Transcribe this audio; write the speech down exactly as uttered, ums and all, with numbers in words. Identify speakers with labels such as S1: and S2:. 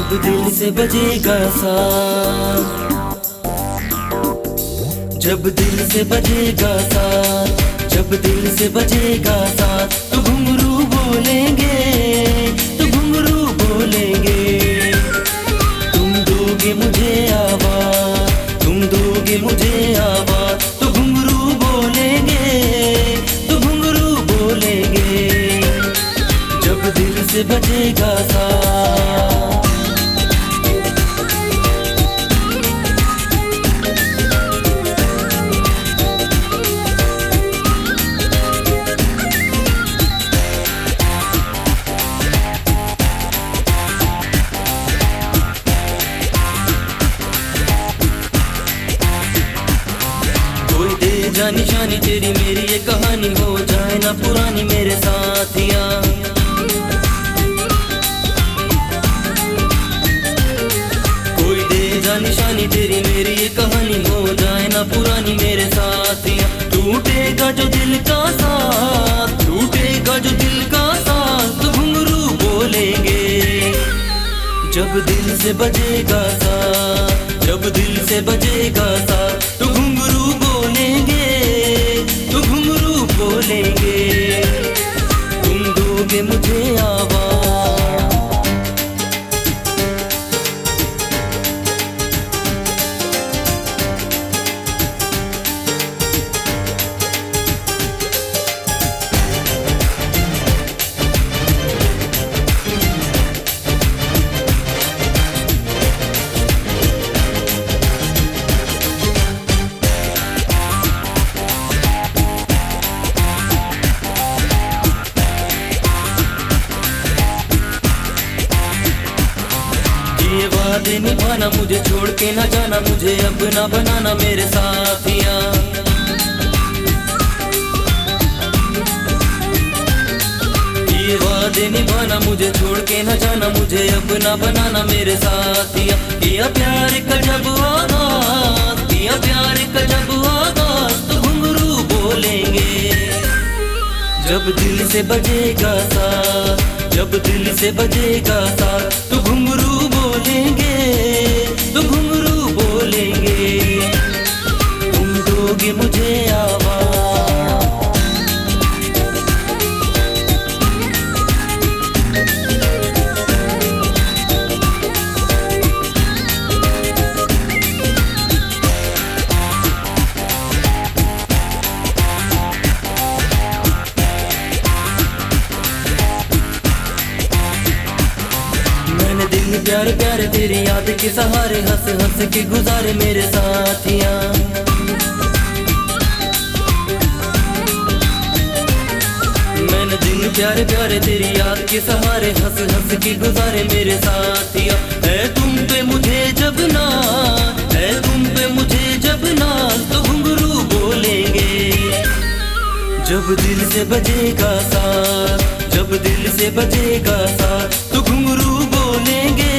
S1: जब दिल से बजेगा साथ, जब दिल से बजेगा साथ, जब दिल से बजेगा साथ, तो घुंघरू बोलेंगे, तो घुंघरू बोलेंगे। तुम दोगे मुझे आवाज, तुम दोगे मुझे आवाज, तो घुंघरू बोलेंगे, तो घुंघरू बोलेंगे। जब दिल से बजेगा साथ। निशानी तेरी मेरी ये कहानी हो जाए ना पुरानी मेरे साथिया। कोई दे जा निशानी तेरी मेरी ये कहानी हो जाए ना पुरानी मेरे साथिया। टूटेगा जो दिल का साथ, टूटेगा जो दिल का साथ, तो घुंघरू बोलेंगे। जब दिल से बजेगा साथ, जब दिल से बजेगा साथ, तो घुंघरू बोलेंगे, तो घुंघरू बोलेंगे। तुम दोगे मुझे आवाज। ये वादे निभाना, मुझे छोड़ के ना जाना, मुझे अपना बनाना मेरे साथिया। ये वादे निभाना, मुझे छोड़ के ना जाना, मुझे अपना बनाना मेरे साथिया। किया प्यार का जब आगाज, किया प्यार का जब आगाज, तो घुंघरू बोलेंगे। जब दिल से बजेगा साथ, जब दिल से बजेगा साथ, तो घुंघरू बोलेंगे, तो घुंघरू बोलेंगे। तुम दोगे मुझे आवाज। दिन प्यारे प्यारे तेरी याद के सहारे, हंस हंस के गुजारे मेरे साथिया। मैंने दिन प्यारे प्यारे तेरी याद के सहारे, हंस हंस के गुजारे मेरे साथिया। है तुम पे मुझे जब नाज, है तुम पे मुझे जब नाज, तो घुंघरू बोलेंगे। जब दिल से बजेगा साथ, जब दिल से बजेगा साथ, तो घुंघरू बोलेंगे,